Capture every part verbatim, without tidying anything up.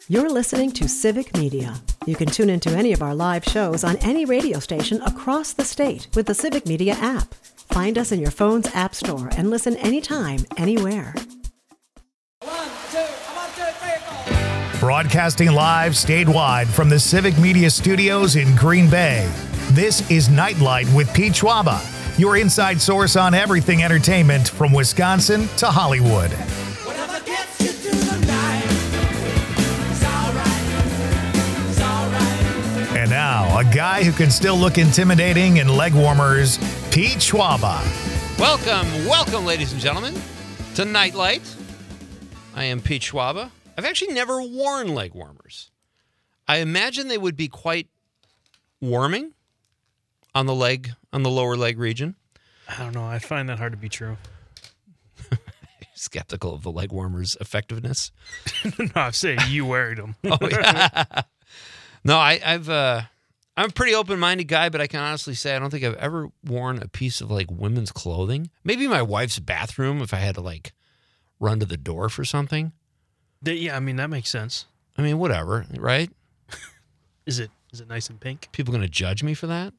You're listening to Civic Media. You can tune into any of our live shows on any radio station across the state with the Civic Media app. Find us in your phone's app store and listen anytime, anywhere. One, two, one, two, three, four. Broadcasting live statewide from the Civic Media Studios in Green Bay. This is Nightlight with Pete Schwaba, your inside source on everything entertainment from Wisconsin to Hollywood. Whatever gets you through the night, it's all right, it's all right. And now, a guy who can still look intimidating in leg warmers, Pete Schwaba. Welcome, welcome, ladies and gentlemen, to Nightlight. I am Pete Schwaba. I've actually never worn leg warmers. I imagine they would be quite warming on the leg, on the lower leg region. I don't know. I find that hard to be true. Skeptical of the leg warmers' effectiveness. No, I'm saying you wearing them. Oh, yeah. No, I, I've, uh, I'm a pretty open-minded guy, but I can honestly say I don't think I've ever worn a piece of, like, women's clothing. Maybe my wife's bathroom if I had to, like, run to the door for something. Yeah, I mean, that makes sense. I mean, whatever, right? Is it is it nice and pink? People going to judge me for that?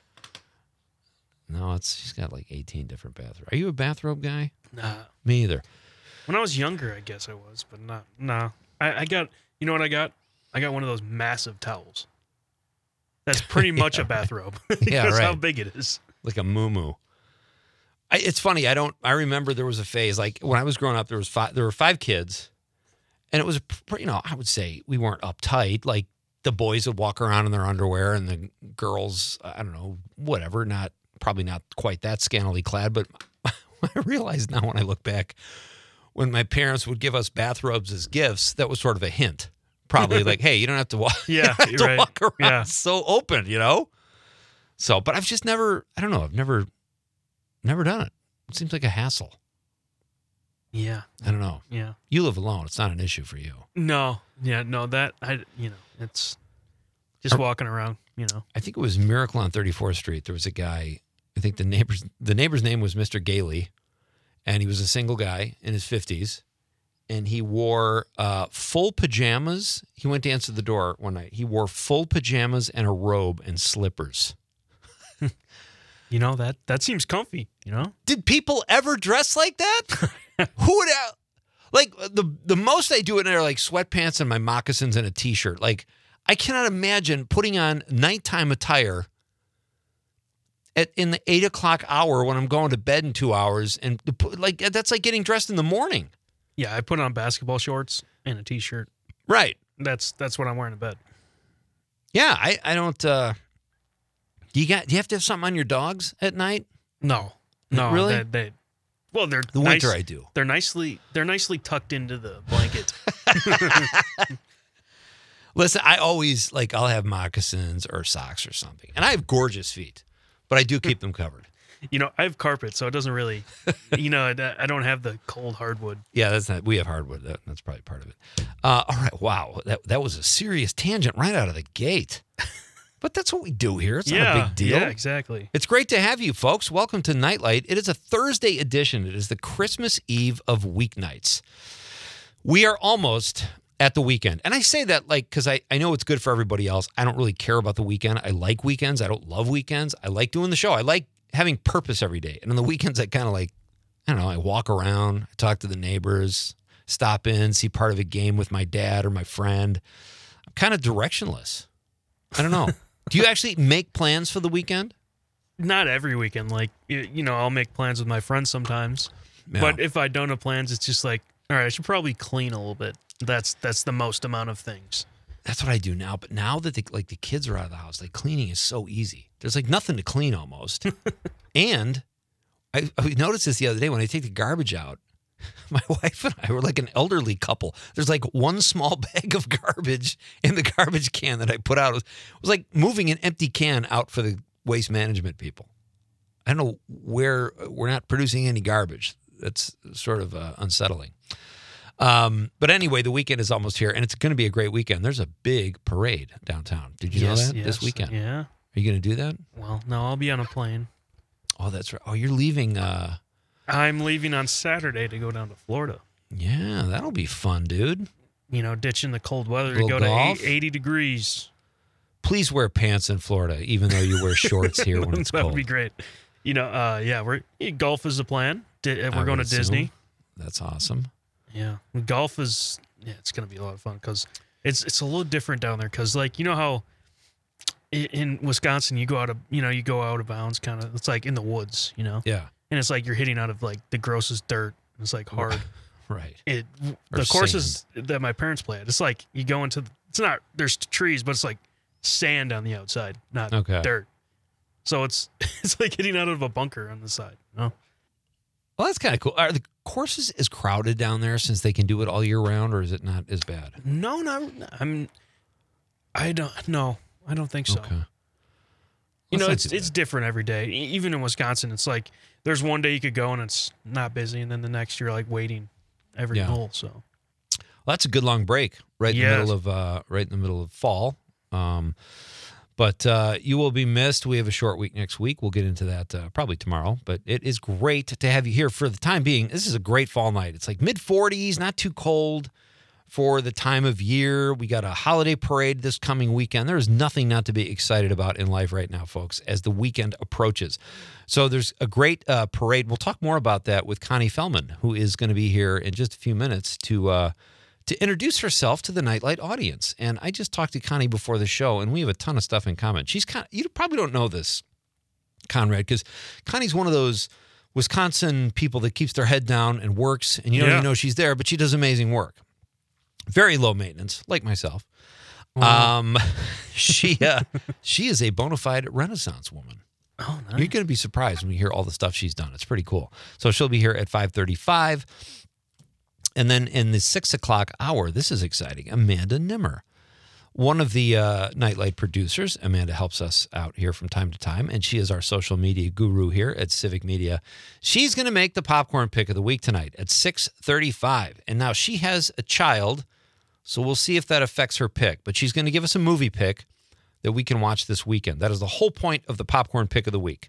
No, it's she's got like eighteen different bathrobes. Are you a bathrobe guy? Nah. Me either. When I was younger, I guess I was, but not. Nah. I, I got, you know what I got? I got one of those massive towels. That's pretty much Yeah, a bathrobe. Yeah, That's right. how big it is. Like a moo-moo. I, it's funny. I don't. I remember there was a phase like when I was growing up. There was five. There were five kids, and it was pr- you know I would say we weren't uptight. Like the boys would walk around in their underwear, and the girls, I don't know, whatever. Not probably not quite that scantily clad, but I realize now when I look back, when my parents would give us bathrobes as gifts, that was sort of a hint. Probably like, hey, you don't have to walk. Yeah, you don't have you're to right. walk around Yeah. so open, you know. So, but I've just never. I don't know. I've never. Never done it. It seems like a hassle. Yeah. I don't know. Yeah. You live alone. It's not an issue for you. No. Yeah. No. That I. You know. It's just Are- walking around. You know. I think it was Miracle on thirty-fourth Street. There was a guy. I think the neighbor's the neighbor's name was Mister Gailey, and he was a single guy in his fifties, and he wore uh, full pajamas. He went to answer the door one night. He wore full pajamas and a robe and slippers. You know that that seems comfy. You know. Did people ever dress like that? Who would have, like the the most I do it are like sweatpants and my moccasins and a t-shirt. Like I cannot imagine putting on nighttime attire at in the eight o'clock hour when I'm going to bed in two hours, and to put, like that's like getting dressed in the morning. Yeah. I put on basketball shorts and a t-shirt. Right. That's that's what I'm wearing to bed. Yeah. I I don't. uh Do you got? Do you have to have something on your dogs at night? No. No. Really? They, they, well, they're The nice, winter I do. They're nicely they're nicely tucked into the blanket. Listen, I always like I'll have moccasins or socks or something, and I have gorgeous feet, but I do keep them covered. You know, I have carpet, so it doesn't really. You know, I, I don't have the cold hardwood. Yeah, that's not. We have hardwood. That, that's probably part of it. Uh, all right. Wow, that that was a serious tangent right out of the gate. But that's what we do here. It's yeah, not a big deal. Yeah, exactly. It's great to have you, folks. Welcome to Nightlight. It is a Thursday edition. It is the Christmas Eve of weeknights. We are almost at the weekend. And I say that like because I, I know it's good for everybody else. I don't really care about the weekend. I like weekends. I don't love weekends. I like doing the show. I like having purpose every day. And on the weekends, I kind of like, I don't know, I walk around, I talk to the neighbors, stop in, see part of a game with my dad or my friend. I'm kind of directionless. I don't know. Do you actually make plans for the weekend? Not every weekend. Like you, you know, I'll make plans with my friends sometimes. Yeah. But if I don't have plans, it's just like, all right, I should probably clean a little bit. That's that's the most amount of things. That's what I do now. But now that the, like the kids are out of the house, like cleaning is so easy. There's like nothing to clean almost. And I, I noticed this the other day when I take the garbage out. My wife and I were like an elderly couple. There's like one small bag of garbage in the garbage can that I put out. It was, it was like moving an empty can out for the waste management people. I don't know where we're not producing any garbage. That's sort of uh, unsettling. Um, but anyway, the weekend is almost here, and it's going to be a great weekend. There's a big parade downtown. Did you yes, know that yes, this weekend? Yeah. Are you going to do that? Well, no, I'll be on a plane. Oh, that's right. Oh, you're leaving. Uh, I'm leaving on Saturday to go down to Florida. yeah, that'll be fun, dude. you know, ditching the cold weather to Little go to golf? eight- eighty degrees. Please wear pants in Florida, even though you wear shorts here when it's that cold. would be great. You know, uh, yeah, we're golf is the plan. Di- We're I going to would Disney. assume. That's awesome. Yeah, golf is yeah, it's gonna be a lot of fun because it's it's a little different down there. Because like you know how i- in Wisconsin you go out of you know you go out of bounds, kind of. It's like in the woods, you know, Yeah, and it's like you're hitting out of like the grossest dirt. It's like hard. right. It Or the courses that my parents play at. It's like you go into the, it's not there's trees, but it's like sand on the outside, not Okay. dirt. So it's it's like getting out of a bunker on the side. No, Well, that's kind of cool. Are the courses as crowded down there since they can do it all year round, or is it not as bad? no, not I'm. I don't no, I don't think so. Okay. You That's know, not it's too it's bad. different every day. E- Even in Wisconsin, it's like there's one day you could go and it's not busy, and then the next you're like waiting every Yeah. hole. So Well, that's a good long break, right in Yes. the middle of uh, right in the middle of fall. Um, but uh, you will be missed. We have a short week next week. We'll get into that uh, probably tomorrow. But it is great to have you here for the time being. This is a great fall night. It's like mid forties, not too cold for the time of year. We got a holiday parade this coming weekend. There is nothing not to be excited about in life right now, folks, as the weekend approaches. So there's a great uh, parade. We'll talk more about that with Connie Fellman, who is going to be here in just a few minutes to uh, to introduce herself to the Nightlight audience. And I just talked to Connie before the show, and we have a ton of stuff in common. She's kind you probably don't know this, Conrad, because Connie's one of those Wisconsin people that keeps their head down and works, and you don't Yeah. even know she's there, but she does amazing work. Very low maintenance, like myself. Um, she uh, she is a bona fide Renaissance woman. oh, You're nice. going to be surprised when you hear all the stuff she's done. It's pretty cool. So she'll be here at five thirty-five. And then in the six o'clock hour, this is exciting, Amanda Nimmer. One of the uh, Nightlight producers. Amanda helps us out here from time to time, and she is our social media guru here at Civic Media. She's going to make the popcorn pick of the week tonight at six thirty-five. And now she has a child, so we'll see if that affects her pick. But she's going to give us a movie pick that we can watch this weekend. That is the whole point of the popcorn pick of the week.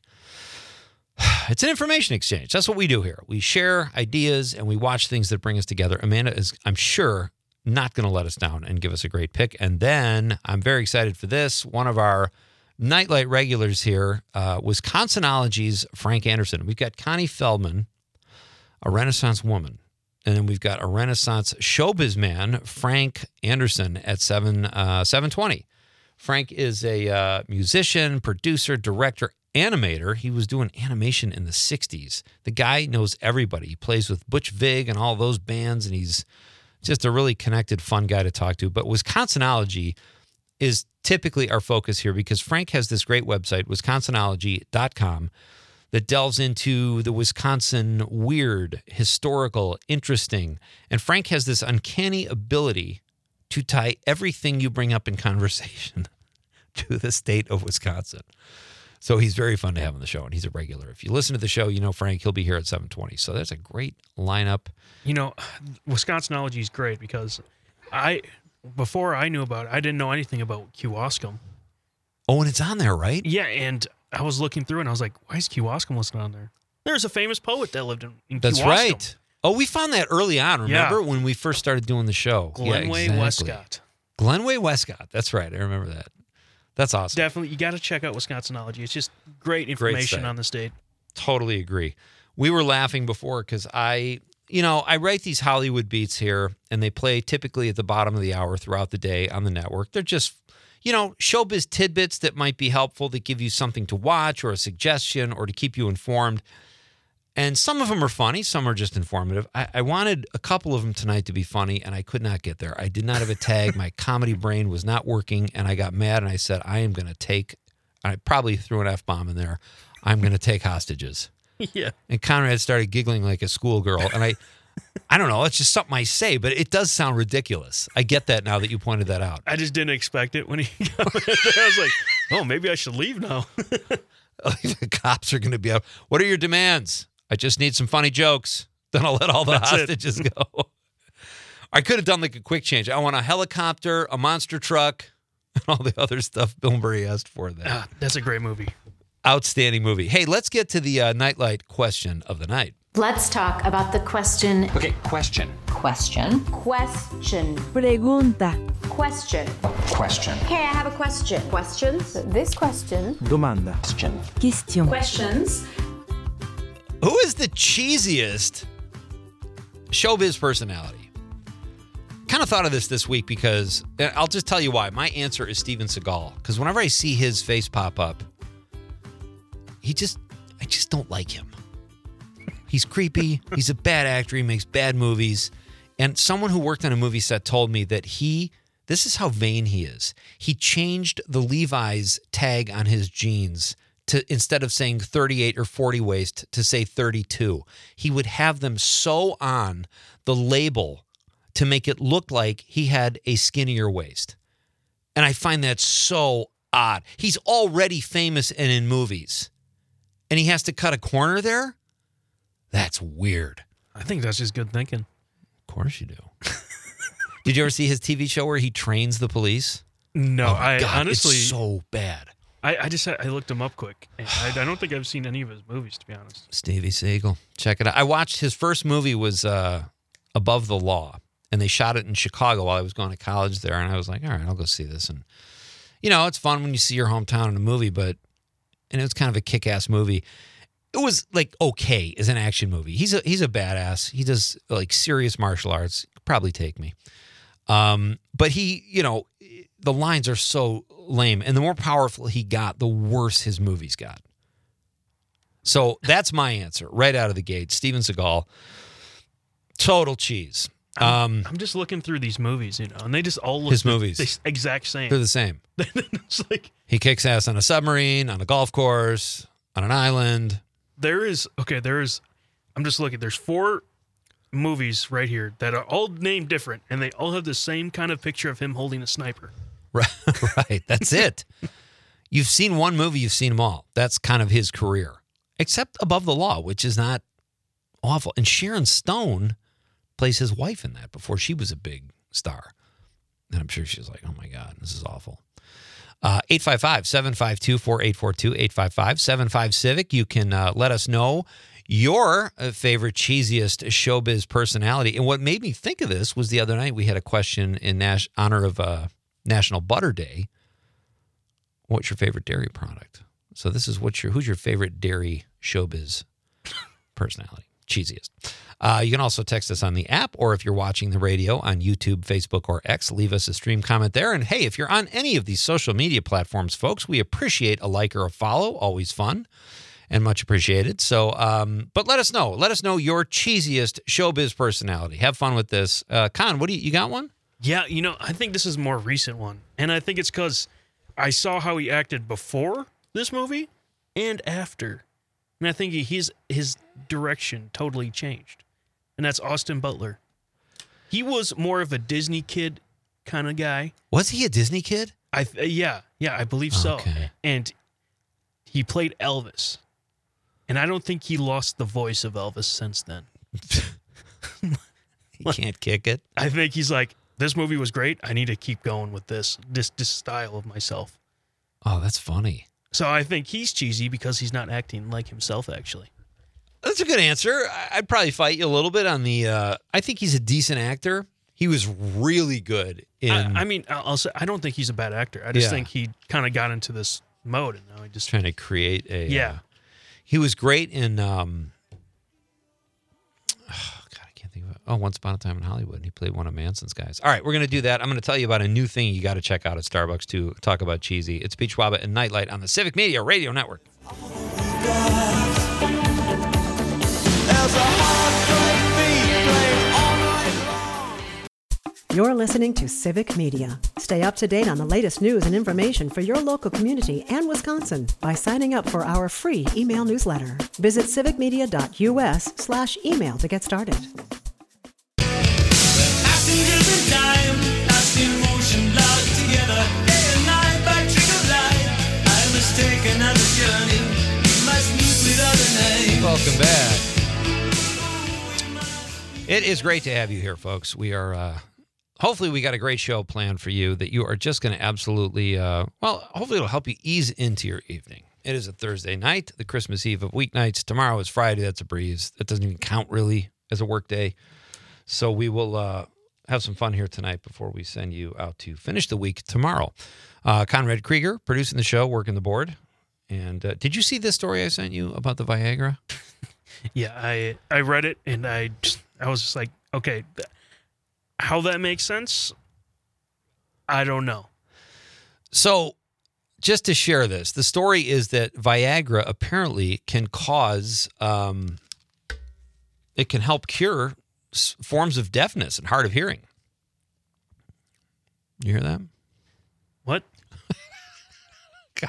It's an information exchange. That's what we do here. We share ideas and we watch things that bring us together. Amanda is, I'm sure, not going to let us down and give us a great pick. And then I'm very excited for this. One of our Nightlight regulars here, uh, Wisconsinology's Frank Anderson. We've got Connie Feldman, a Renaissance woman. And then we've got a Renaissance showbiz man, Frank Anderson, at seven uh, seven twenty. Frank is a uh, musician, producer, director, animator. He was doing animation in the sixties. The guy knows everybody. He plays with Butch Vig and all those bands, and he's just a really connected, fun guy to talk to. But Wisconsinology is typically our focus here because Frank has this great website, wisconsinology dot com, that delves into the Wisconsin weird, historical, interesting. And Frank has this uncanny ability to tie everything you bring up in conversation to the state of Wisconsin. So he's very fun to have on the show, and he's a regular. If you listen to the show, you know Frank. He'll be here at seven twenty. So that's a great lineup. You know, Wisconsinology is great because I before I knew about it, I didn't know anything about Kewaskum. Oh, and it's on there, right? Yeah, and I was looking through and I was like, why is Kewaskum listed on there? There's a famous poet that lived in, in That's Kewaskum. right. Oh, we found that early on, remember, Yeah. when we first started doing the show? Glenway yeah, exactly. Westcott. Glenway Westcott. That's right. I remember that. That's awesome. Definitely, you got to check out Wisconsinology. It's just great information site. on the state. Totally agree. We were laughing before because I, you know, I write these Hollywood beats here, and they play typically at the bottom of the hour throughout the day on the network. They're just, you know, showbiz tidbits that might be helpful to give you something to watch or a suggestion or to keep you informed. And some of them are funny. Some are just informative. I, I wanted a couple of them tonight to be funny, and I could not get there. I did not have a tag. My comedy brain was not working, and I got mad, and I said, I am going to take, I probably threw an F-bomb in there. I'm going to take hostages. Yeah. And Conrad started giggling like a schoolgirl. And I, I don't know, it's just something I say, but it does sound ridiculous. I get that now that you pointed that out. I just didn't expect it when he got there. I was like, oh, maybe I should leave now. The cops are going to be out. What are your demands? I just need some funny jokes. Then I'll let all the That's it. hostages go. I could have done like a quick change. I want a helicopter, a monster truck, and all the other stuff Bill Murray asked for there. Ah, that's a great movie. Outstanding movie. Hey, let's get to the uh, Nightlight question of the night. Let's talk about the question. Okay, question. Question. Question. Pregunta. Question. Question. Okay, I have a question. Questions? This question. Domanda. Question. Question. Questions. Who is the cheesiest showbiz personality? Kind of thought of this this week because and I'll just tell you why. My answer is Steven Seagal because whenever I see his face pop up, he just, I just don't like him. He's creepy. He's a bad actor. He makes bad movies. And someone who worked on a movie set told me that he, this is how vain he is. He changed the Levi's tag on his jeans to, instead of saying thirty-eight or forty waist, to say thirty-two. He would have them sew on the label to make it look like he had a skinnier waist. And I find that so odd. He's already famous and in movies. And he has to cut a corner there? That's weird. I think that's just good thinking. Of course you do. Did you ever see his T V show where he trains the police? No, Oh my I God, honestly, it's so bad. I, I just I looked him up quick. And I, I don't think I've seen any of his movies, to be honest. Stevie Seagal. Check it out. I watched his first movie was uh, Above the Law, and they shot it in Chicago while I was going to college there, and I was like, all right, I'll go see this. And, you know, it's fun when you see your hometown in a movie, but, and it was kind of a kick-ass movie. It was like okay as an action movie. He's a he's a badass. He does like serious martial arts. Could probably take me. Um, but he, you know, the lines are so lame, and the more powerful he got, the worse his movies got. So that's my answer right out of the gate. Steven Seagal, total cheese. Um, I'm, I'm just looking through these movies, you know, and they just all look His the, movies. the exact same. they're the same. It's like He kicks ass on a submarine, on a golf course, on an island. there is okay. There is. I'm just looking. There's four movies right here that are all named different, and they all have the same kind of picture of him holding a sniper. Right, right. That's it. You've seen one movie, you've seen them all. That's kind of his career, except Above the Law, which is not awful. And Sharon Stone plays his wife in that before she was a big star. And I'm sure she's like, oh my God, this is awful. Uh, eight five five, seven five two, four eight four two, eight five five, seven five Civic. You can uh, let us know your uh, favorite cheesiest showbiz personality. And what made me think of this was the other night we had a question in Nash- honor of uh, National Butter Day. What's your favorite dairy product? So this is what's your who's your favorite dairy showbiz personality? Cheesiest. Uh, you can also text us on the app, or if you're watching the radio on YouTube, Facebook, or X, leave us a stream comment there. And hey, if you're on any of these social media platforms, folks, we appreciate a like or a follow. Always fun and much appreciated. So, um, but let us know. Let us know your cheesiest showbiz personality. Have fun with this. Uh, Con, what do you, you got one? Yeah, you know, I think this is a more recent one, and I think it's because I saw how he acted before this movie and after, and I think his his direction totally changed, and that's Austin Butler. He was more of a Disney kid kind of guy. Was he a Disney kid? I th- yeah, yeah, I believe so. Okay. And he played Elvis, and I don't think he lost the voice of Elvis since then. He can't kick it. I think he's like, this movie was great. I need to keep going with this this this style of myself. Oh, that's funny. So I think he's cheesy because he's not acting like himself, actually. That's a good answer. I- I'd probably fight you a little bit on the. Uh, I think he's a decent actor. He was really good in. I, I mean, I'll, I'll say I don't think he's a bad actor. I just Yeah. think he kind of got into this mode, and now he just trying to create a. Yeah. Uh, he was great in. Um, oh God, I can't think of it. Oh, Once Upon a Time in Hollywood. He played one of Manson's guys. All right, we're going to do that. I'm going to tell you about a new thing you got to check out at Starbucks to talk about cheesy. It's Pete Schwaba and Nightlight on the Civic Media Radio Network. You're listening to Civic Media. Stay up to date on the latest news and information for your local community and Wisconsin by signing up for our free email newsletter. Visit civicmedia.us slash email to get started. Passengers in time, lost in motion, locked together, day and night by trick of light. I must take another journey, must meet with other names. Welcome back. It is great to have you here, folks. We are, uh, hopefully we got a great show planned for you that you are just going to absolutely, uh, well, hopefully it'll help you ease into your evening. It is a Thursday night, the Christmas Eve of weeknights. Tomorrow is Friday. That's a breeze. That doesn't even count really as a work day. So we will uh, have some fun here tonight before we send you out to finish the week tomorrow. Uh, Conrad Krieger producing the show, working the board. And uh, did you see this story I sent you about the Viagra? Yeah, I I read it and I just, I was just like, okay, th- how that makes sense, I don't know. So just to share this, the story is that Viagra apparently can cause, um, it can help cure s- forms of deafness and hard of hearing. You hear that? What? God.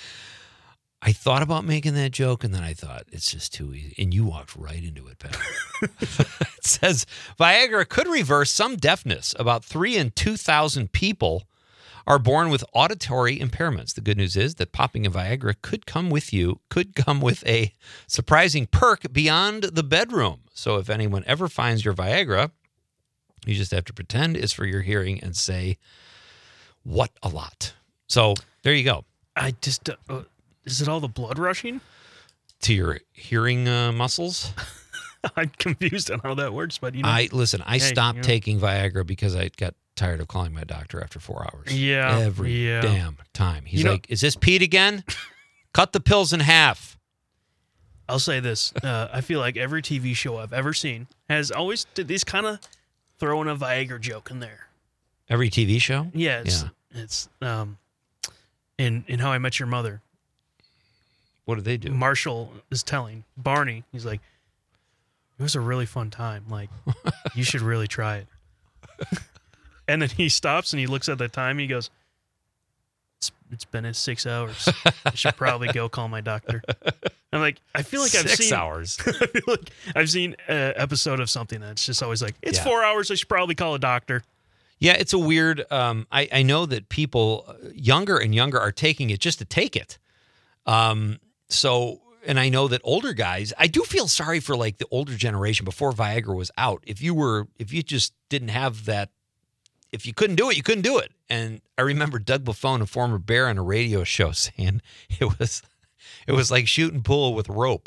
I thought about making that joke, and then I thought, it's just too easy. And you walked right into it, Pat. It says, Viagra could reverse some deafness. About three in two thousand people are born with auditory impairments. The good news is that popping a Viagra could come with you, could come with a surprising perk beyond the bedroom. So if anyone ever finds your Viagra, you just have to pretend it's for your hearing and say, what a lot. So there you go. I just, uh, is it all the blood rushing? To your hearing uh, muscles. I'm confused on how that works, but you know. I listen. I Hey, stopped you know. taking Viagra because I got tired of calling my doctor after four hours. Yeah, every yeah. damn time. He's You know- like, "Is this Pete again? Cut the pills in half." I'll say this. Uh, I feel like every T V show I've ever seen has always did these kind of throwing a Viagra joke in there. Every T V show. Yeah, it's, Yeah. it's um, in in How I Met Your Mother, What do they do? Marshall is telling Barney, he's like, it was a really fun time. Like, you should really try it. And then he stops and he looks at the time. He goes, it's, it's been at six hours. I should probably go call my doctor. I'm like, I feel like I've Six seen hours. I feel like I've seen an episode of something that's just always like, it's Yeah. four hours. I should probably call a doctor. Yeah, it's a weird. Um, I I know that people uh, younger and younger are taking it just to take it. Um. So, and I know that older guys, I do feel sorry for like the older generation before Viagra was out. If you were, if you just didn't have that, if you couldn't do it, you couldn't do it. And I remember Doug Buffone, a former bear on a radio show, saying it was, it was like shooting pool with rope.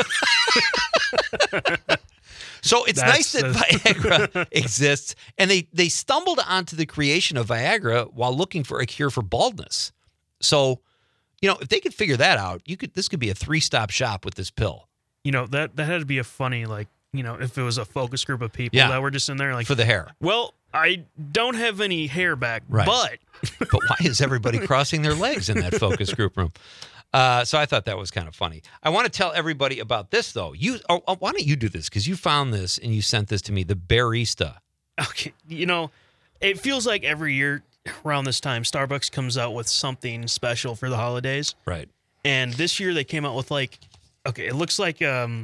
So it's nice That's that the- Viagra exists, and they they stumbled onto the creation of Viagra while looking for a cure for baldness. So, you know, if they could figure that out, you could. This could be a three-stop shop with this pill You know, that, that had to be a funny, like, you know, if it was a focus group of people Yeah. that were just in there like, for the hair. well, I don't have any hair back, Right. but But why is everybody crossing their legs in that focus group room? Uh, so I thought that was kind of funny. I want to tell everybody about this, though. You, oh, oh, why don't you do this? Because you found this and you sent this to me. The Barista. okay, you know, it feels like every year around this time, Starbucks comes out with something special for the holidays. Right. And this year they came out with like, okay, it looks like um,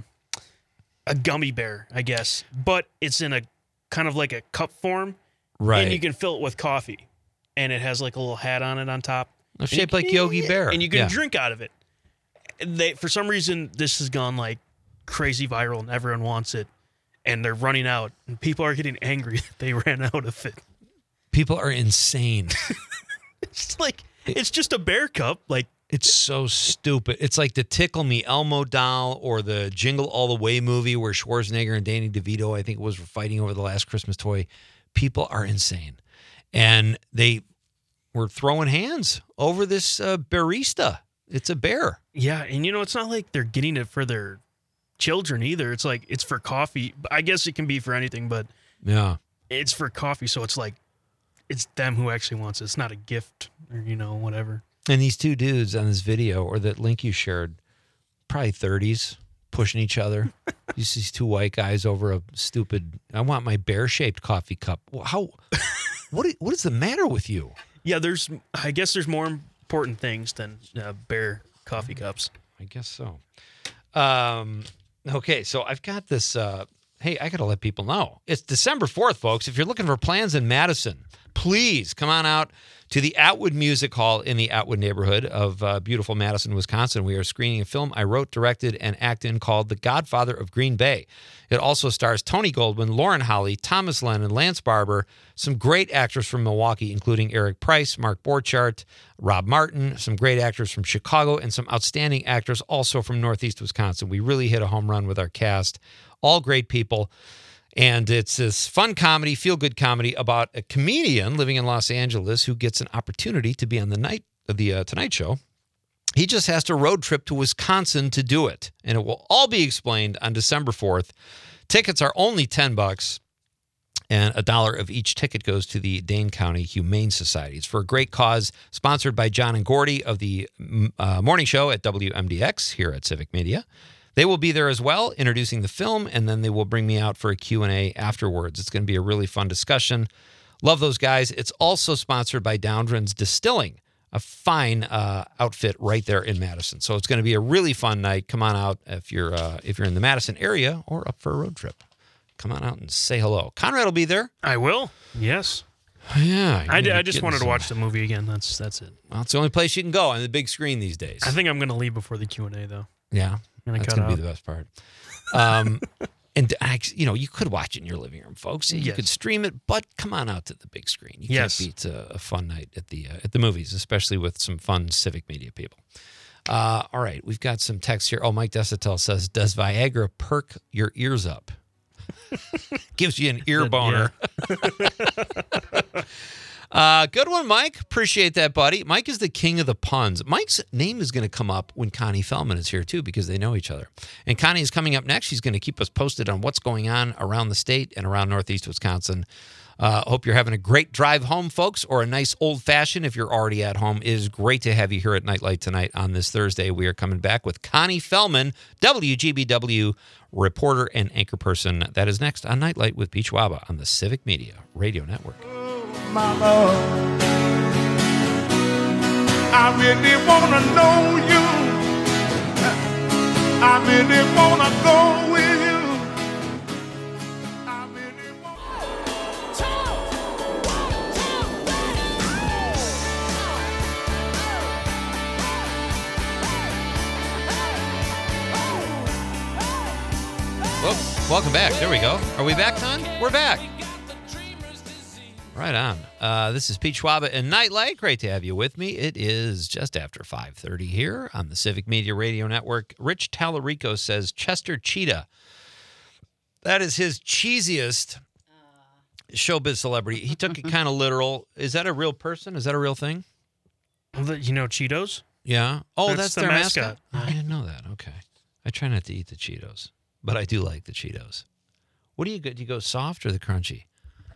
a gummy bear, I guess, but it's in a kind of like a cup form. Right. And you can fill it with coffee. And it has like a little hat on it on top. Shaped like Yogi Bear. And you can Yeah. drink out of it. They, for some reason, this has gone like crazy viral and everyone wants it. And they're running out. And people are getting angry that they ran out of it. People are insane. It's like, it's just a bear cup. Like, It's so stupid. It's like the Tickle Me Elmo doll or the Jingle All the Way movie where Schwarzenegger and Danny DeVito, I think it was, were fighting over the last Christmas toy. People are insane. And they were throwing hands over this uh, barista. It's a bear. yeah. And you know, it's not like they're getting it for their children either. It's like, it's for coffee. I guess it can be for anything, but Yeah. it's for coffee. So it's like, it's them who actually wants it. It's not a gift or, you know, whatever. And these two dudes on this video or that link you shared, probably thirties, pushing each other. You see these two white guys over a stupid, I want my bear-shaped coffee cup. Well, how, what, what is the matter with you? Yeah, there's, I guess there's more important things than uh, bear coffee cups. I guess so. Um, okay, so I've got this uh, hey, I got to let people know. It's December fourth, folks. If you're looking for plans in Madison, please come on out to the Atwood Music Hall in the Atwood neighborhood of uh, beautiful Madison, Wisconsin. We are screening a film I wrote, directed, and acted in called The Godfather of Green Bay. It also stars Tony Goldwyn, Lauren Holly, Thomas Lennon, Lance Barber, some great actors from Milwaukee, including Eric Price, Mark Borchardt, Rob Martin, some great actors from Chicago, and some outstanding actors also from Northeast Wisconsin. We really hit a home run with our cast. All great people. And it's this fun comedy, feel-good comedy about a comedian living in Los Angeles who gets an opportunity to be on the night of the uh, Tonight Show. He just has to road trip to Wisconsin to do it. And it will all be explained on December fourth. Tickets are only ten bucks, and a dollar of each ticket goes to the Dane County Humane Society. It's for a great cause, sponsored by John and Gordy of the uh, morning show at W M D X here at Civic Media. They will be there as well, introducing the film, and then they will bring me out for a Q and A afterwards. It's going to be a really fun discussion. Love those guys. It's also sponsored by Downdren's Distilling, a fine uh, outfit right there in Madison. So it's going to be a really fun night. Come on out if you're uh, if you're in the Madison area or up for a road trip. Come on out and say hello. Conrad will be there. I will. Yes. Yeah. I, I just wanted to watch the movie again. That's that's it. Well, it's the only place you can go on the big screen these days. I think I'm going to leave before the Q and A, though. Yeah. Gonna That's cut going to out. be the best part. Um, and, you know, you could watch it in your living room, folks. You Yes. could stream it, but come on out to the big screen. You Yes. can't beat a, a fun night at the uh, at the movies, especially with some fun Civic Media people. Uh, all right, we've got some text here. Oh, Mike Desitel says, does Viagra perk your ears up? Gives you an ear boner. Uh, good one, Mike. Appreciate that, buddy. Mike is the king of the puns. Mike's name is going to come up when Connie Feldman is here, too, because they know each other. And Connie is coming up next. She's going to keep us posted on what's going on around the state and around Northeast Wisconsin. Uh, hope you're having a great drive home, folks, or a nice old-fashioned if you're already at home. It is great to have you here at Nightlight tonight on this Thursday. We are coming back with Connie Feldman, W G B W reporter and anchor person. That is next on Nightlight with Peach Waba on the Civic Media Radio Network. My love, I really wanna know you. I really wanna go with you. I really Well, welcome back. There we go. Are we back, Ton? We're back. Right on. Uh, this is Pete Schwaba and Nightlight. Great to have you with me. It is just after five thirty here on the Civic Media Radio Network. Rich Tallarico says Chester Cheetah. That is his cheesiest showbiz celebrity. He took it kind of literal. Is that a real person? Is that a real thing? Well, the- You know Cheetos? Yeah. Oh, that's, That's the their mascot. mascot. Oh, I didn't know that. Okay. I try not to eat the Cheetos, but I do like the Cheetos. What do you go? Do you go soft or the crunchy?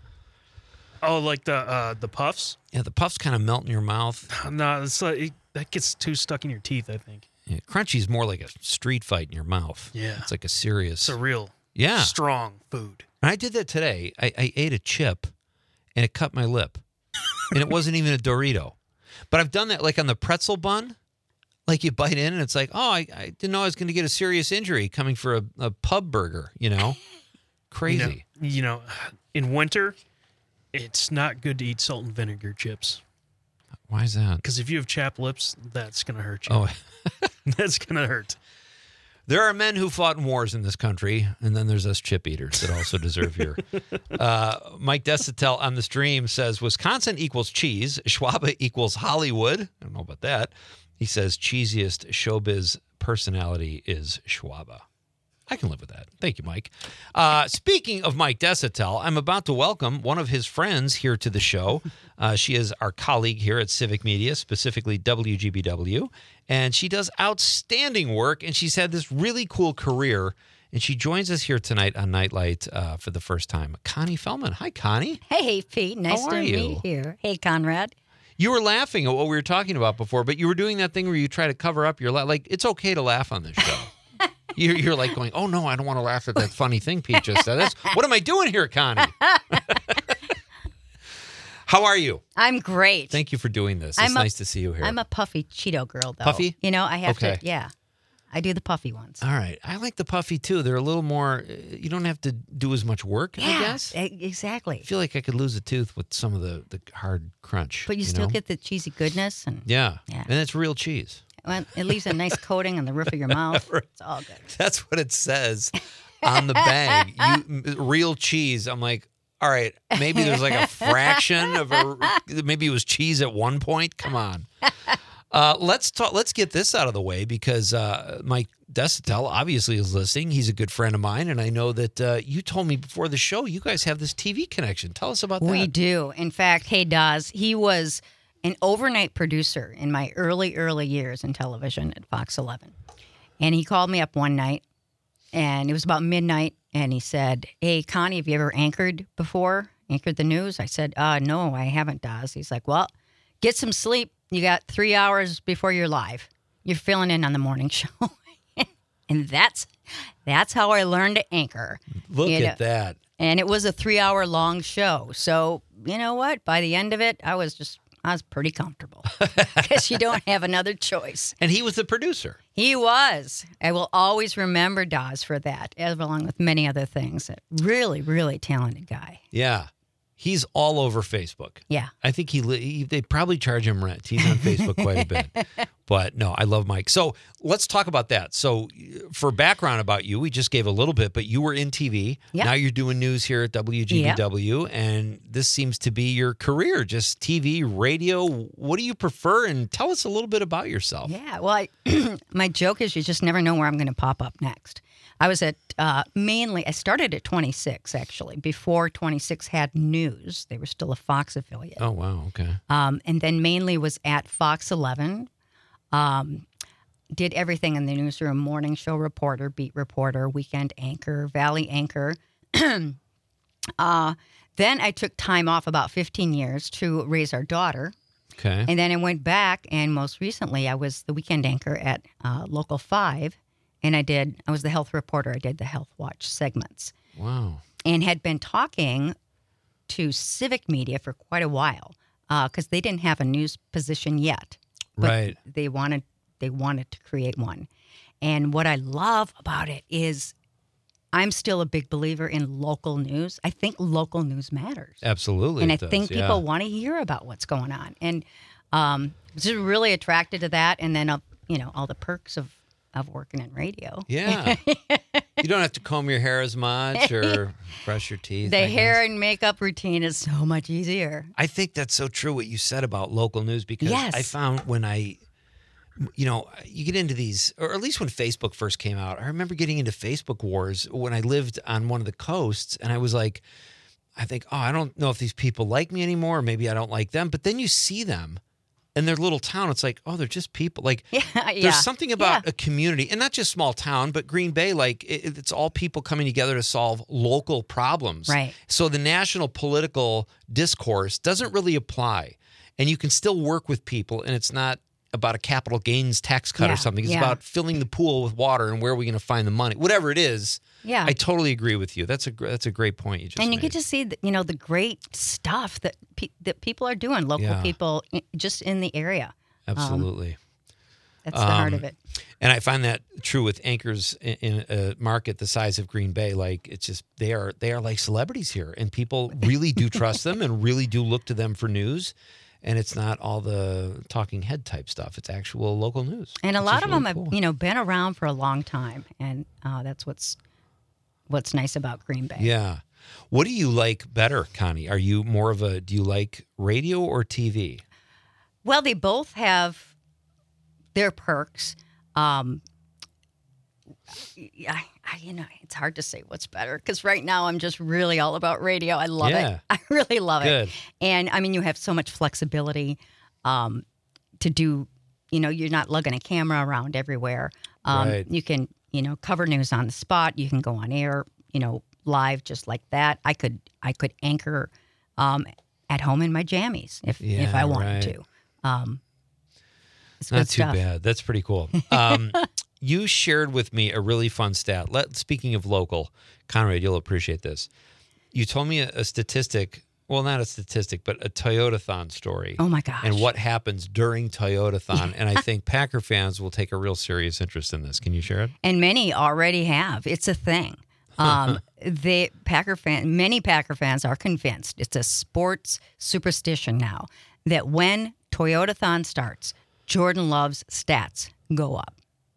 Oh, like the uh, the puffs? Yeah, the puffs kind of melt in your mouth. No, it's like, it, that gets too stuck in your teeth, I think. Yeah, crunchy's more like a street fight in your mouth. Yeah. It's like a serious. It's a real Yeah. strong food. And I did that today. I, I ate a chip, and it cut my lip, and it wasn't even a Dorito. But I've done that like on the pretzel bun. Like you bite in, and it's like, oh, I, I didn't know I was going to get a serious injury coming for a, a pub burger. You know, crazy. You know, you know, in winter, it's not good to eat salt and vinegar chips. Why is that? Because if you have chapped lips, that's going to hurt you. Oh, That's going to hurt. there are men who fought in wars in this country, and then there's us chip eaters that also deserve your. Uh, Mike Desitel on the stream says Wisconsin equals cheese, Schwaba equals Hollywood. I don't know about that. He says cheesiest showbiz personality is Schwaba. I can live with that. Thank you, Mike. Uh, speaking of Mike Desitel, I'm about to welcome one of his friends here to the show. Uh, she is our colleague here at Civic Media, specifically W G B W, and she does outstanding work, and she's had this really cool career, and she joins us here tonight on Nightlight uh, for the first time. Connie Feldman. Hi, Connie. Hey, Pete. Nice How to are you? meet you. Hey, Conrad. You were laughing at what we were talking about before, but you were doing that thing where you try to cover up your laugh. Like, it's okay to laugh on this show. You're, you're like going, oh, no, I don't want to laugh at that funny thing Pete just said. That's, what am I doing here, Connie? How are you? I'm great. Thank you for doing this. It's I'm a- nice to see you here. I'm a puffy Cheeto girl, though. Puffy? You know, I have Okay. to, yeah. I do the puffy ones. All right. I like the puffy too. They're a little more, uh, you don't have to do as much work, I Yeah, guess. I e- exactly. feel like I could lose a tooth with some of the, the hard crunch. But you, still know? get the cheesy goodness, and Yeah. Yeah. And it's real cheese. well, it leaves a nice coating on the roof of your mouth. It's all good. That's what it says on the bag. You, real cheese. I'm like, all right, maybe there's like a fraction of a, maybe it was cheese at one point. Come on. Uh, let's talk. Let's get this out of the way because uh, Mike Desitel obviously is listening. He's a good friend of mine, and I know that uh, you told me before the show you guys have this T V connection. Tell us about that. We do. In fact, hey, Daz, he was an overnight producer in my early, early years in television at Fox eleven. And he called me up one night, and it was about midnight, and he said, hey, Connie, have you ever anchored before? Anchored the news? I said, uh, no, I haven't, Daz. He's like, well, get some sleep. You got three hours before you're live. You're filling in on the morning show. And that's that's how I learned to anchor. Look You at know, that. And it was a three-hour long show. So, you know what? By the end of it, I was just, I was pretty comfortable because you don't have another choice. And he was the producer. He was. I will always remember Dawes for that, as along with many other things. Really, really talented guy. Yeah. He's all over Facebook. Yeah. I think he, he they probably charge him rent. He's on Facebook quite a bit. But no, I love Mike. So let's talk about that. So for background about you, we just gave a little bit, but you were in T V. Yep. Now you're doing news here at W G B W, yep. And this seems to be your career, just T V, radio. What do you prefer? And tell us a little bit about yourself. Yeah. Well, I, my joke is you just never know where I'm going to pop up next. I was at uh, mainly, I started at twenty-six, actually, before twenty-six had news. They were still a Fox affiliate. Oh, wow. Okay. Um, and then mainly was at Fox eleven. Um, did everything in the newsroom: morning show reporter, beat reporter, weekend anchor, valley anchor. uh, then I took time off about fifteen years to raise our daughter. Okay. And then I went back, and most recently I was the weekend anchor at uh, Local five. And I did, I was the health reporter. I did the Health Watch segments. Wow. And had been talking to Civic Media for quite a while because uh, they didn't have a news position yet. But right. They wanted, they wanted to create one. And what I love about it is I'm still a big believer in local news. I think local news matters. Absolutely. And I it does, think yeah. people want to hear about what's going on. And um, I was just really attracted to that. And then, uh, you know, all the perks of of working in radio. Yeah. You don't have to comb your hair as much or brush your teeth. The I hair guess. and makeup routine is so much easier. I think that's so true what you said about local news because Yes. I found when I, you know, you get into these, or at least when Facebook first came out, I remember getting into Facebook wars when I lived on one of the coasts and I was like, I think, oh, I don't know if these people like me anymore, or maybe I don't like them. But then you see them in their little town, it's like, oh, they're just people. Like, Yeah, there's yeah. something about Yeah. a community, and not just small town, but Green Bay, like, it, it's all people coming together to solve local problems. Right. So the national political discourse doesn't really apply, and you can still work with people, and it's not about a capital gains tax cut Yeah, or something. It's yeah. about filling the pool with water and where are we going to find the money. Whatever it is, Yeah. I totally agree with you. That's a gr- that's a great point you just And you made. get to see, the, you know, the great stuff that pe- that people are doing, local Yeah. people i- just in the area. Absolutely. That's the heart of Um, it. And I find that true with anchors in, in a market the size of Green Bay. Like it's just they are they are like celebrities here, and people really do trust them and really do look to them for news. And it's not all the talking head type stuff; it's actual local news. And a which lot is of really them cool. have, you know, been around for a long time, and uh, that's what's what's nice about Green Bay. Yeah. What do you like better, Connie? Are you more of a? Do you like radio or T V? Well, they both have their perks. Um, I, I, you know, it's hard to say what's better because right now I'm just really all about radio. I love Yeah. it. I really love Good. it. And I mean, you have so much flexibility um, to do. You know, you're not lugging a camera around everywhere. Um, Right. You can, you know, cover news on the spot. You can go on air, you know, live just like that. I could, I could anchor um, at home in my jammies if if Yeah, I wanted right. to. Um, it's Not good too stuff. bad. That's pretty cool. Um, you shared with me a really fun stat. Let, speaking of local, Conrad, you'll appreciate this. You told me a, a statistic well, not a statistic, but a Toyotathon story. Oh my gosh. And what happens during Toyotathon. And I think Packer fans will take a real serious interest in this. Can you share it? And many already have. It's a thing. Um, they Packer fan, many Packer fans are convinced it's a sports superstition now that when Toyotathon starts, Jordan Love's stats go up.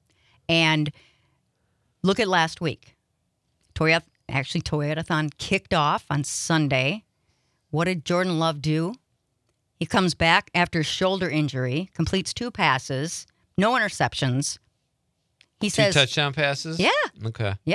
And look at last week. Toyota, actually, Toyotathon kicked off on Sunday. What did Jordan Love do? He comes back after a shoulder injury, completes two passes, no interceptions. He Two says, touchdown passes? Yeah. Okay. yeah.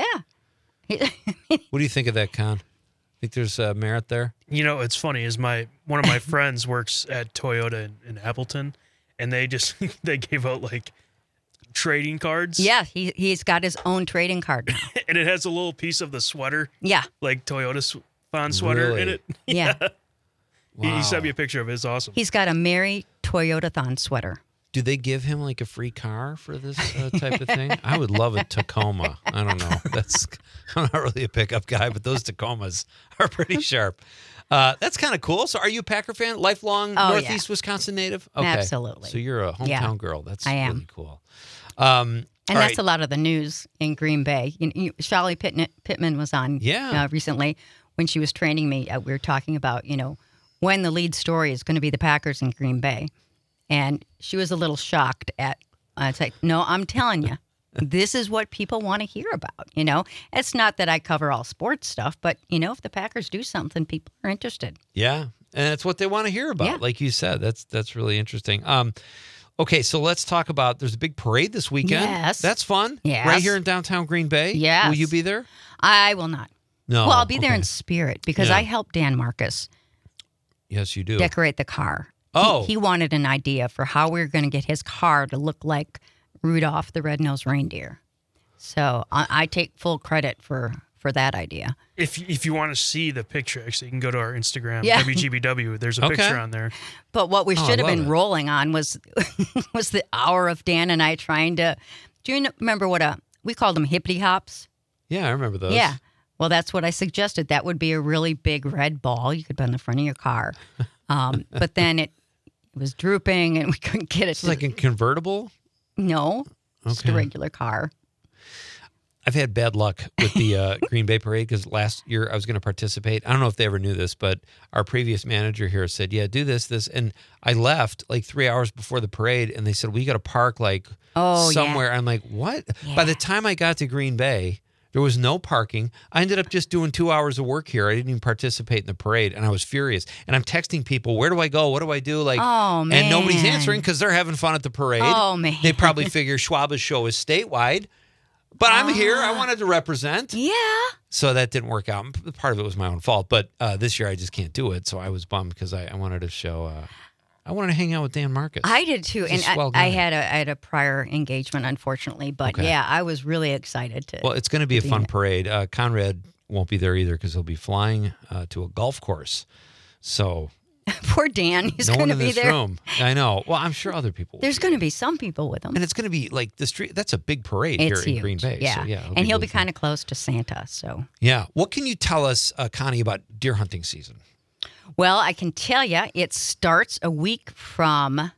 What do you think of that, Con? Think there's uh, merit there? You know, it's funny. Is my one of my friends works at Toyota in, in Appleton, and they just they gave out like trading cards. Yeah, he, he's got his own trading card now. And it has a little piece of the sweater, Yeah, like Toyota font sweater in Really? it. yeah. He, he sent Wow. me a picture of it. It's awesome. He's got a Merry Toyotathon sweater. Do they give him like a free car for this uh, type of thing? I would love a Tacoma. I don't know. That's I'm not really a pickup guy, but those Tacomas are pretty sharp. Uh, that's kind of cool. So, are you a Packer fan? Lifelong Oh, Northeast Wisconsin native? Okay. Absolutely. So you're a hometown Yeah. girl. That's I am. really cool. Um, And all that's right. a lot of the news in Green Bay. You, you, Charlie Pittman, Pittman was on Yeah. uh, recently when she was training me. Uh, we were talking about, you know, when the lead story is going to be the Packers in Green Bay. And she was a little shocked at, uh, it's like, no, I'm telling you, this is what people want to hear about. You know, it's not that I cover all sports stuff, but, you know, if the Packers do something, people are interested. Yeah, and that's what they want to hear about. Yeah. Like you said, that's that's really interesting. Um, okay, so let's talk about. There's a big parade this weekend. Yes. That's fun. Yes. Right here in downtown Green Bay. Yes. Will you be there? I will not. No. Well, I'll be there Okay. in spirit because Yeah. I helped Dan Marcus Yes, you do. decorate the car. Oh. He, he wanted an idea for how we were going to get his car to look like Rudolph the Red-Nosed Reindeer. So I, I take full credit for, for that idea. If if you want to see the picture, actually, you can go to our Instagram, Yeah. W G B W. There's a Okay. picture on there. But what we Oh, I should have love been it. rolling on was was the hour of Dan and I trying to. Do you kn- remember what a we called them hippity hops? Yeah, I remember those. Yeah. Well, that's what I suggested. That would be a really big red ball you could put in the front of your car. Um, but then it, it was drooping and we couldn't get it. It's to- like a convertible. no, just a Okay. regular car. I've had bad luck with the uh, Green Bay parade because last year I was going to participate. I don't know if they ever knew this, but our previous manager here said, "Yeah, do this, this," and I left like three hours before the parade, and they said we got to park like Oh, yeah. somewhere. I'm like, what? By the time I got to Green Bay, there was no parking. I ended up just doing two hours of work here. I didn't even participate in the parade, and I was furious. And I'm texting people, "Where do I go? What do I do?" Like, Oh, and nobody's man. answering because they're having fun at the parade. Oh, man. They probably figure Schwaba's show is statewide. But I'm here. I wanted to represent. Yeah. So that didn't work out. Part of it was my own fault. But uh, this year I just can't do it. So I was bummed because I, I wanted to show, uh, I wanted to hang out with Dan Marcus. I did too, He's a and swell I, I guy. had a I had a prior engagement, unfortunately. But Okay. yeah, I was really excited to. Well, it's going to be a be fun in it. parade. Uh, Conrad won't be there either because he'll be flying uh, to a golf course. So Poor Dan, he's no going one to in be this there. room. I know. Well, I'm sure other people will There's be. going to be some people with him. And it's going to be like the street. That's a big parade It's here in huge. Green Bay. Yeah, So, yeah it'll and he'll really be fun. kind of close to Santa. So, Yeah. What can you tell us, uh, Connie, about deer hunting season? well, I can tell you, it starts a week from.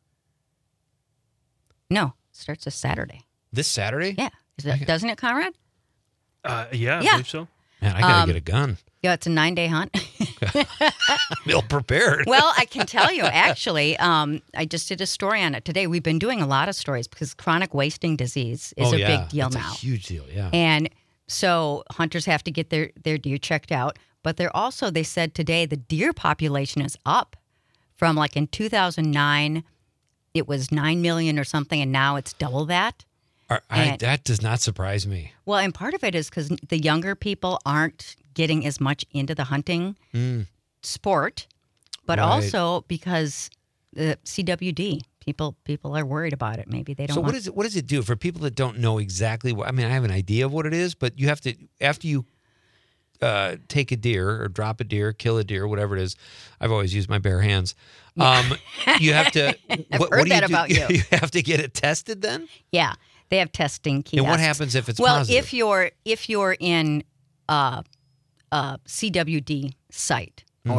No, it starts a Saturday. This Saturday? Yeah, Is it, doesn't it, Conrad? Uh, yeah, I Yeah. believe so. Man, I got to Um, get a gun. Yeah, it's a nine day hunt. Ill prepared. Well, I can tell you, actually, um, I just did a story on it today. We've been doing a lot of stories because chronic wasting disease is oh, a yeah. big deal That's now. a huge deal, yeah. And so hunters have to get their, their deer checked out. But they're also, they said today, the deer population is up from like in two thousand nine, it was nine million or something, and now it's double that. Are- I, and- that does not surprise me. Well, and part of it is because the younger people aren't getting as much into the hunting sport, but Right. also because the C W D people people are worried about it. Maybe they don't. So want, what is it? What does it do for people that don't know exactly what? I mean, I have an idea of what it is, but you have to after you uh, take a deer or drop a deer, kill a deer, whatever it is. I've always used my bare hands. Um, you have to. I've what, heard what do that you do? about you. You have to get it tested then. Yeah, they have testing kiosks. And what happens if it's well, positive? if you're if you're in a, a C W D site Hmm. or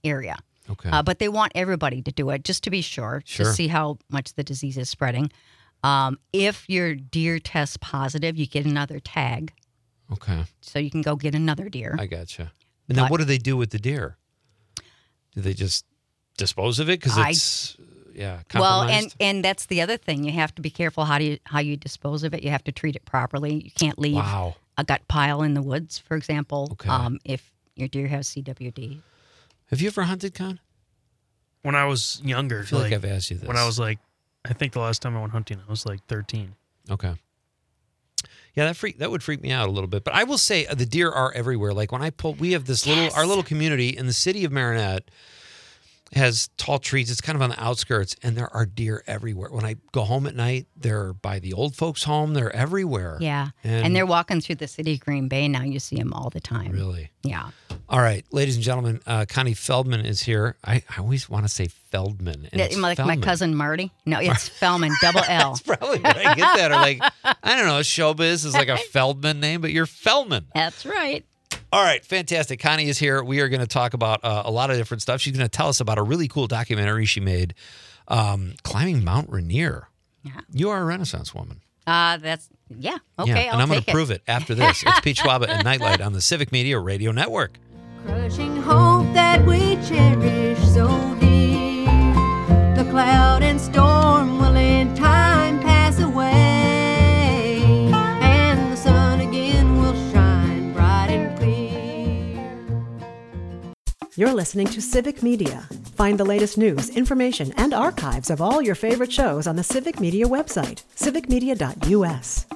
area. Okay. Uh, but they want everybody to do it just to be sure, Sure. to see how much the disease is spreading. Um, if your deer tests positive, you get another tag, Okay. so you can go get another deer. I gotcha. And then But- what do they do with the deer? Do they just dispose of it because I- it's yeah Well, and compromised? and that's the other thing. You have to be careful how do you how you dispose of it. You have to treat it properly. You can't leave Wow. a gut pile in the woods, for example. Okay. Um, if your deer has C W D. Have you ever hunted, Con? When I was younger, I feel like, I've asked you this. when I was like, I think the last time I went hunting, I was like thirteen. Okay. Yeah, that freak that would freak me out a little bit. But I will say uh, the deer are everywhere. Like when I pull, we have this little our little community in the city of Marinette has tall trees. It's kind of on the outskirts, and there are deer everywhere. When I go home at night, they're by the old folks' home. They're everywhere. Yeah, And- and, they're walking through the city of Green Bay now. You see them all the time. Really. Yeah. All right, ladies and gentlemen, uh, Connie Feldman is here. I, I always want to say Feldman. And Yeah, it's like Feldman. my cousin Marty. No, it's Fellman, double L. That's probably what I get that. Or like, I don't know, showbiz is like a Feldman name, but you're Feldman. That's right. All right, fantastic. Connie is here. We are going to talk about uh, a lot of different stuff. She's going to tell us about a really cool documentary she made, um, climbing Mount Rainier. Yeah. You are a Renaissance woman. Uh, that's yeah. Okay, yeah, I'll and I'm going take to it. prove it after this. It's Pete Schwaba and Nightlight on the Civic Media Radio Network. Crushing hope that we cherish so dear. The cloud and storm will in time pass away, and the sun again will shine bright and clear. You're listening to Civic Media. Find the latest news, information, and archives of all your favorite shows on the Civic Media website, civic media dot u s.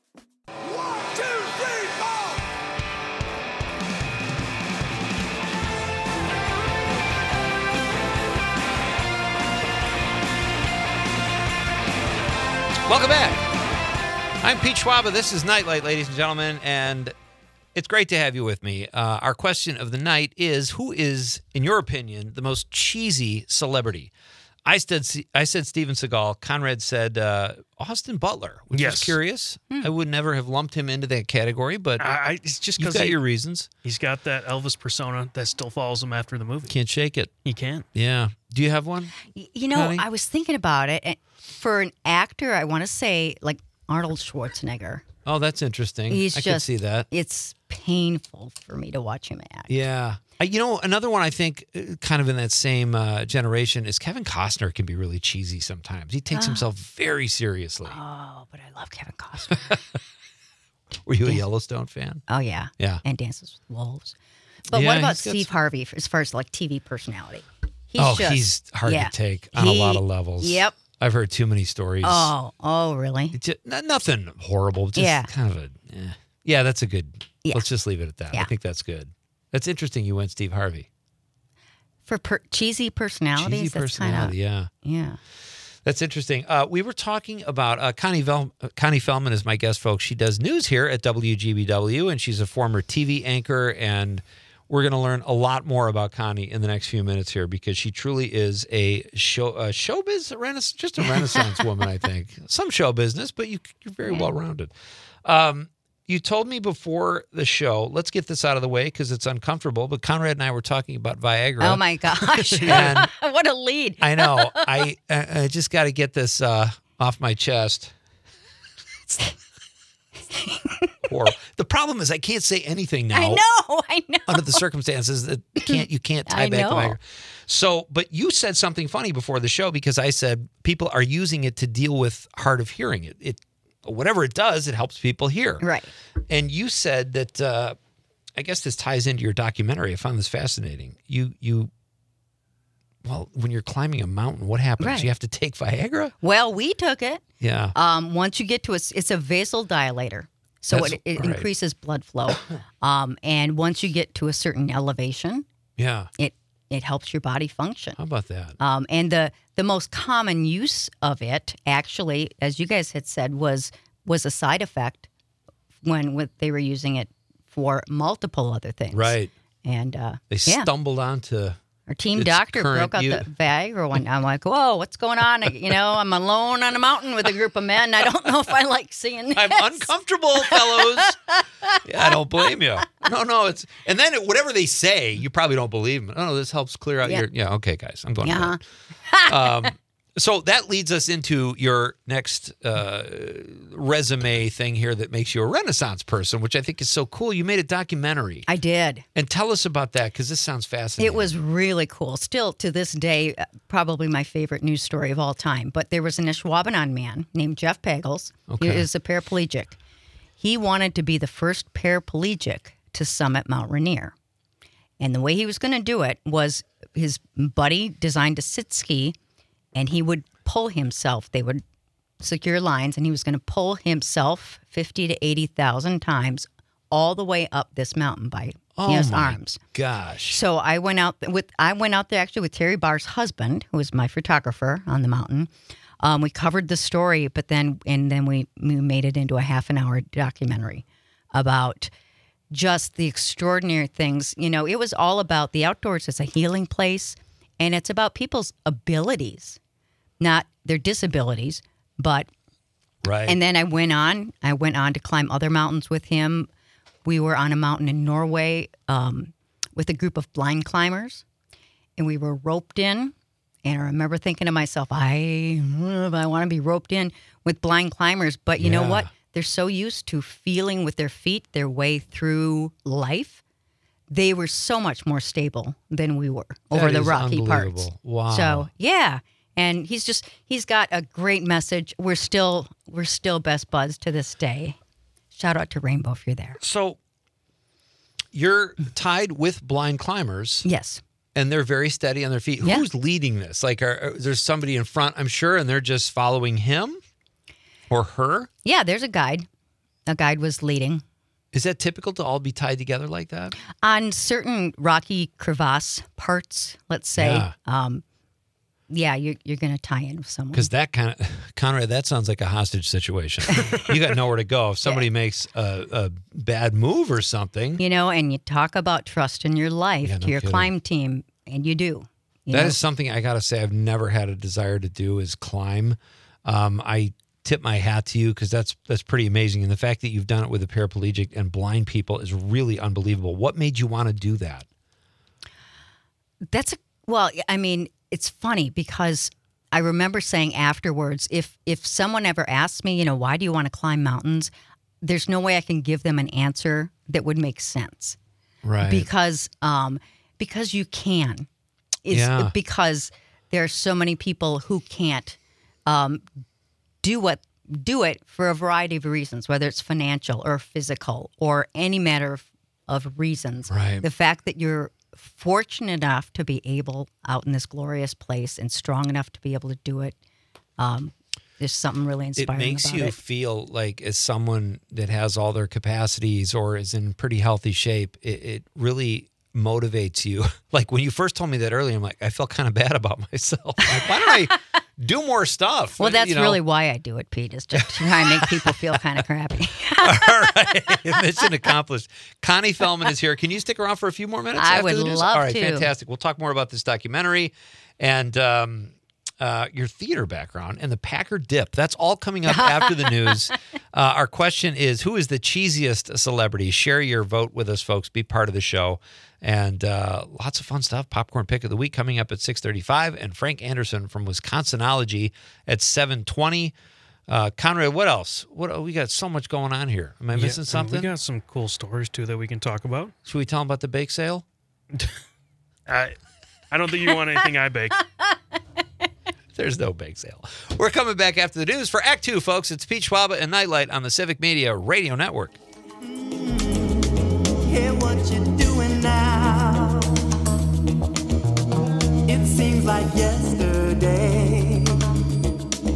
Welcome back. I'm Pete Schwaba. This is Nightlight, ladies and gentlemen, and it's great to have you with me. Uh, our question of the night is, who is, in your opinion, the most cheesy celebrity? I said I said Steven Seagal. Conrad said uh, Austin Butler, which Yes. is curious. Hmm. I would never have lumped him into that category, but I, I it's just you've because got he, your reasons. he's got that Elvis persona that still follows him after the movie. Can't shake it. He can. Yeah. Do you have one? Y- You know, Connie? I was thinking about it. And for an actor, I want to say like Arnold Schwarzenegger. Oh, that's interesting. He's I just could see that. It's painful for me to watch him act. Yeah. I, you know, another one I think uh, kind of in that same uh, generation is Kevin Costner can be really cheesy sometimes. He takes Ah. himself very seriously. Oh, but I love Kevin Costner. Were you a Yellowstone fan? Oh yeah, Yeah. and Dances with Wolves. But Yeah, what about he's got Steve some- Harvey for- as far as like T V personality? He's oh, just, he's hard yeah. to take on a lot He- of levels. Yep. I've heard too many stories. Oh, oh, really? It's just, n- nothing horrible. Just Yeah. kind of a, eh. yeah, that's a good, Yeah. let's just leave it at that. I Yeah. think that's good. That's interesting you went Steve Harvey. For per- cheesy personalities, Cheesy that's kind of personality, yeah. yeah. That's interesting. Uh, we were talking about uh, Connie, Vel- uh, Connie Feldman is my guest, folks. She does news here at W G B W, and she's a former T V anchor. And we're going to learn a lot more about Connie in the next few minutes here because she truly is a show uh, showbiz, a renaissance, just a Renaissance woman. I think some show business, but you, you're very well rounded. Um, you told me before the show. Let's get this out of the way because it's uncomfortable. But Conrad and I were talking about Viagra. Oh my gosh, And- what a lead! I know. I I I just got to get this uh, off my chest. Or the problem is I can't say anything now. I know, I know. Under the circumstances that can't you can't tie I back the know. Viagra. So, but you said something funny before the show because I said people are using it to deal with hard of hearing. It, it whatever it does, it helps people hear. Right. And you said that. Uh, I guess this ties into your documentary. I found this fascinating. You you. Well, when you're climbing a mountain, what happens? Right. You have to take Viagra? Well, we took it. Yeah. Um, once you get to a, it's a vasodilator, so That's- it, it right. increases blood flow. Um, and once you get to a certain elevation, Yeah. it it helps your body function. How about that? Um, and the the most common use of it, actually, as you guys had said, was was a side effect when with, they were using it for multiple other things. Right. And uh, They yeah, stumbled onto Our team It's doctor current broke out you- the Viagra one. I'm like, whoa, what's going on? I, you know, I'm alone on a mountain with a group of men. I don't know if I like seeing this. I'm uncomfortable, fellows. Yeah, I don't blame you. No, no, it's and then whatever they say, you probably don't believe them. Oh, no, this helps clear out Yeah. your. Yeah, okay, guys, I'm going. Uh-huh. To um, so that leads us into your next uh, resume thing here that makes you a Renaissance person, which I think is so cool. You made a documentary, I did. and tell us about that because this sounds fascinating. It was really cool. Still to this day, uh, probably my favorite news story of all time. But there was an Ashwaubenon man named Jeff Pagels. Okay. He is a paraplegic. He wanted to be the first paraplegic to summit Mount Rainier. And the way he was going to do it was his buddy designed a sit ski, and he would pull himself. They would secure lines, and he was going to pull himself fifty to eighty thousand times all the way up this mountain by oh his my arms. gosh. So I went out with I went out there actually with Terry Barr's husband, who was my photographer on the mountain. Um, we covered the story, but then and then we, we made it into a half an hour documentary about just the extraordinary things. You know, it was all about the outdoors as a healing place, and it's about people's abilities, not their disabilities, but Right. and then I went on. I went on to climb other mountains with him. We were on a mountain in Norway um, with a group of blind climbers, and we were roped in. And I remember thinking to myself, I, I want to be roped in with blind climbers. But you know Yeah. what? They're so used to feeling with their feet their way through life. They were so much more stable than we were over That the is rocky parts. unbelievable. Wow. So yeah. And he's just he's got a great message. We're still we're still best buds to this day. Shout out to Rainbow if you're there. So you're tied with blind climbers. Yes. And they're very steady on their feet. Yeah. Who's leading this? Like, are, are- there's somebody in front, I'm sure, and they're just following him or her? Yeah, there's a guide. A guide was leading. Is that typical to all be tied together like that? On certain rocky crevasse parts, let's say, Yeah. um, yeah, you're, you're going to tie in with someone. Because that kind of, Conrad, that sounds like a hostage situation. You got nowhere to go. If somebody makes a, a bad move or something, You know, and you talk about trust in your life Yeah, to no your kidding. climb team, and you do. You that know? is something I got to say I've never had a desire to do is climb. Um, I tip my hat to you because that's that's pretty amazing. And the fact that you've done it with a paraplegic and blind people is really unbelievable. What made you want to do that? That's a well, I mean, it's funny because I remember saying afterwards, if if someone ever asked me, you know, why do you want to climb mountains? There's no way I can give them an answer that would make sense. Right. Because um because you can. Is Yeah. because there are so many people who can't um do what do it for a variety of reasons, whether it's financial or physical or any matter of, of reasons. Right. The fact that you're fortunate enough to be able out in this glorious place and strong enough to be able to do it, um, there's something really It inspiring makes about you it. feel like as someone that has all their capacities or is in pretty healthy shape, it, it really motivates you. Like when you first told me that earlier, I'm like, I felt kind of bad about myself. Like, why don't I do more stuff? Well, that's You know? really why I do it, Pete, is just to try and make people feel kind of crappy. All right. Mission accomplished. Connie Fellman is here. Can you stick around for a few more minutes? I after would the news? love All right, to. fantastic. We'll talk more about this documentary and um, uh, your theater background and the Packer dip. That's all coming up after the news. Uh, our question is, who is the cheesiest celebrity? Share your vote with us, folks. Be part of the show. And uh, lots of fun stuff. Popcorn Pick of the Week coming up at six thirty-five. And Frank Anderson from Wisconsinology at seven twenty. Uh, Conrad, what else? What oh, we got so much going on here. Am I Yeah, missing and something? We got some cool stories too that we can talk about. Should we tell them about the bake sale? I, I don't think you want anything I bake. There's no bake sale. We're coming back after the news for Act Two, folks. It's Pete Schwaba and Nightlight on the Civic Media Radio Network. Hey, what you doing now? It seems like yesterday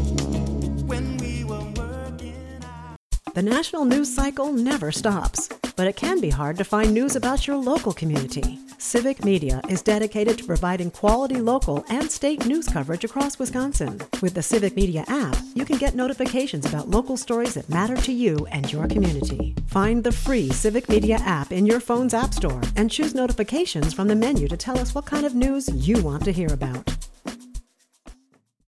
when we were working out. The national news cycle never stops. but it can be hard to find news about your local community. Civic Media is dedicated to providing quality local and state news coverage across Wisconsin. With the Civic Media app, you can get notifications about local stories that matter to you and your community. Find the free Civic Media app in your phone's app store and choose notifications from the menu to tell us what kind of news you want to hear about.